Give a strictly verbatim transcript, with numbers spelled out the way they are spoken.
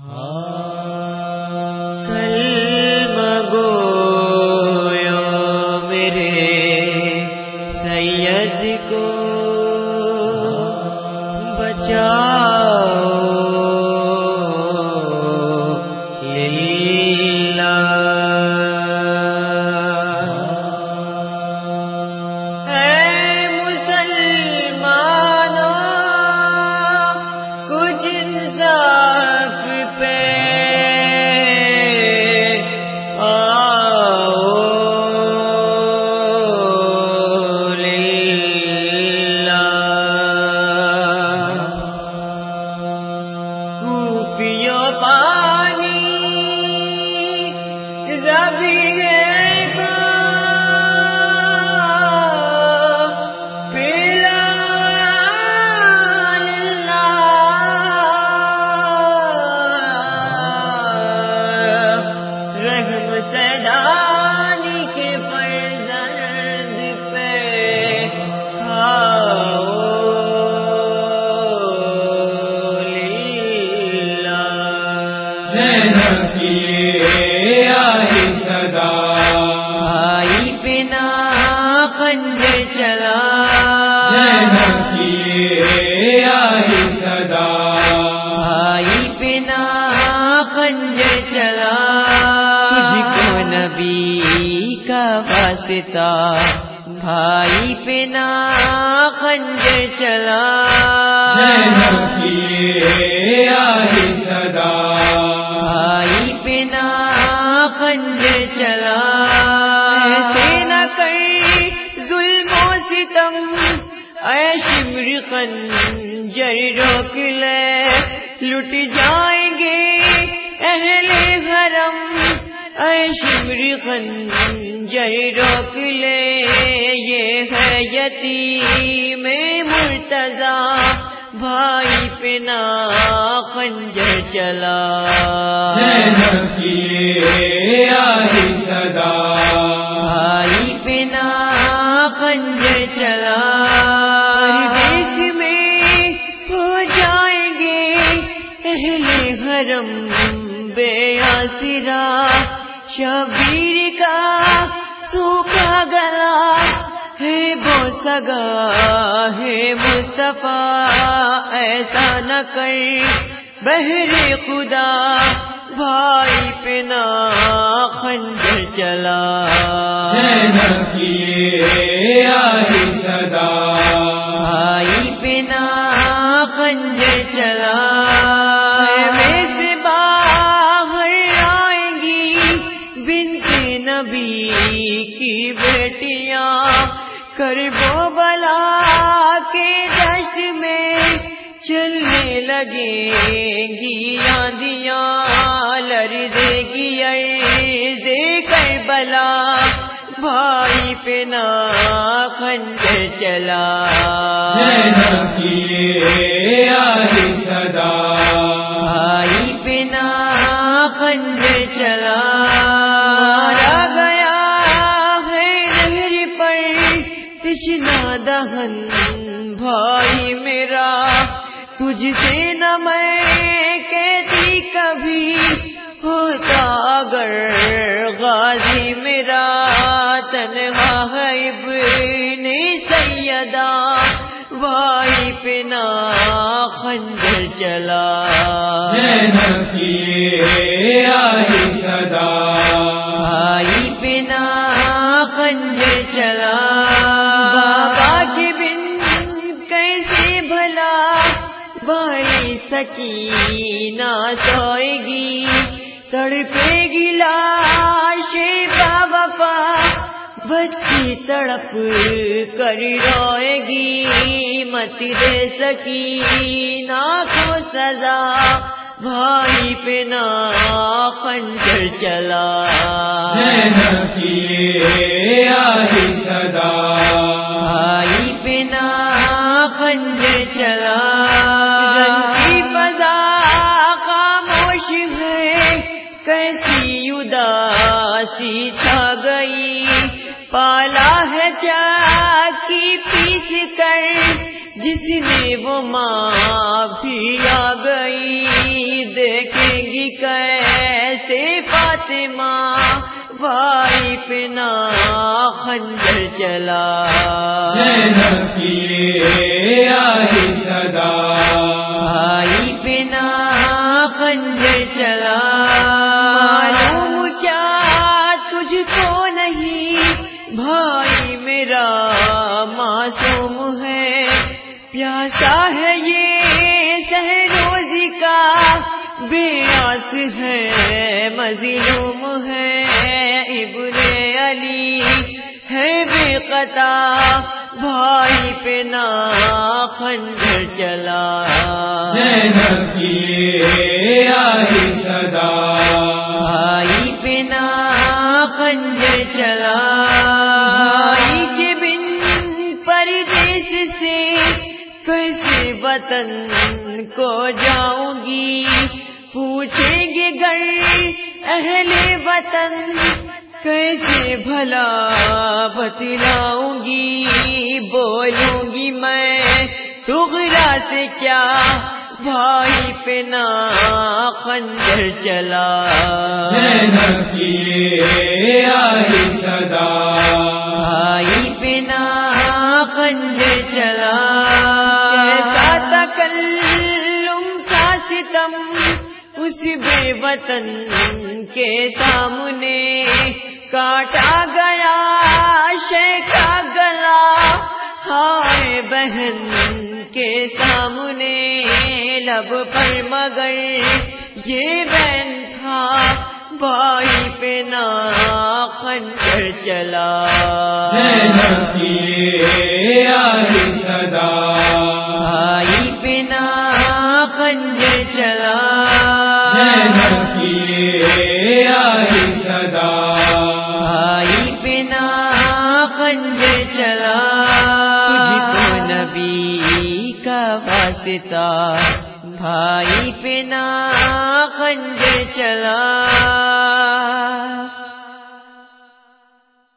کلمہ گویا میرے سید کو بچاؤ للہ، اے مسلمانوں کچھ انصاف پہ بھائی بنا خنجر چلا، آئی صدا بھائی بنا خنجر چلا، تجھ کو نبی کا واسطہ بھائی بنا خنجر چلا، آئی صدا بھائی بنا خنجر چلا، ایسے نہ کر ظلم و ستم، اے شمر خنجر روک لے، لٹ جائیں گے اہل حرم، اے شمر خنجر روک لے، یہ ہے یتیم مرتضی بھائی پنا خنجر چلا، آئی صدا بھائی پنا خنجر چلا، پردیس میں ہو جائیں گے اہل حرم بے آسرا، شبیر کا سوکھا گلا ہے بوسگا ہے مصطفیٰ، ایسا نہ کر بہر خدا بھائی پنا خنجر چلا، آئی صدا بھائی پنا خنجر چلا، میں سے باہر آئیں گی بنت نبی کی بیٹیاں، کربو بلا کے دشت میں چلنے لگیں گی آندیاں، لرزے گی عرض کربلا بھائی پنا خنجر چلا، آئی صدا بھائی پنا خنجر چلا، مارا گیا ہے نہر پر تشنا دہن بھائی میرا، تجھ سے نہ میں کہتی کبھی ہوتا اگر غازی میرا، تنہا ہے ابن سیدہ بھائی پنا خنجر چلا، آئی صدا بھائی پنا خنجر چلا، بابا کی بن کیسے بھلا بھائی سکینہ سوئے گی، تڑپے گی لاش باوفا بچی تڑپ کر روئے گی، مت دے سکینہ کو سزا بھائی پنا خنجر چلا، آئی صدا بھائی پنا خنجر چلا، رنگ کی فضا خاموش ہے کیسی اداسی چھا گئی، پالا ہے چاکی پیس کر جس میں وہ ماں بھی آ گئی، دیکھیں گی کیسے فاطمہ بھائی پہ نا خنجر چلا زینب کی یہ آئی صدا بھائی پہ نا خنجر چلا معلوم کیا تجھ کو نہیں بھائی میرا معصوم ہے پیاسا ہے یہ سہروزی کا بے آس ہے مظلوم ہے ابن علی ہے بے قطع بھائی پہ نا خنجر چلا زینب کی یہ آئی صدا بھائی پہ نا خنجر چلا بھائی کے بن پردیس سے کیسے وطن کو جاؤں گی پوچھیں گے گر اہل وطن کیسے بھلا بتلاؤں گی بولوں گی میں سغرا سے کیا بھائی پہ نا خنجر چلا زینب کی یہ آئی صدا بھائی پہ نا خنجر چلا کیسا تکلم کا ستم اس بے وطن کے سامنے کاٹا گیا شیخ کا گلا ہائے بہن کے سامنے لب پر مگر یہ بہن تھا بھائی پہ نا خنجر چلا زینب کی یہ آئی صدا بھائی پہ نا خنجر چلا زینب کی یہ آئی صدا بھائی پہ نا خنجر چلا تجھ کو نبی کا واسطہ بھائی پہ نا خنجر چلا